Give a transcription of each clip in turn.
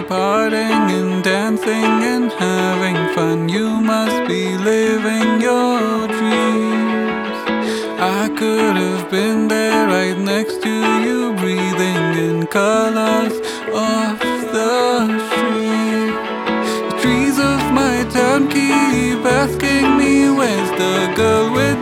partying and dancing and having fun. You must be living your dreams. I could have been there right next to you, breathing in colors off the street. The trees of my town keep asking me, where's the girl with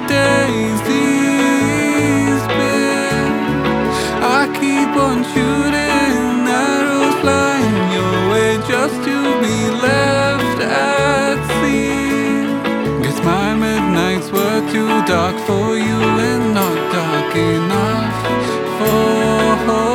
daisies been? I keep on shooting arrows flying your way just to be left at sea. Guess my midnights were too dark for you and not dark enough for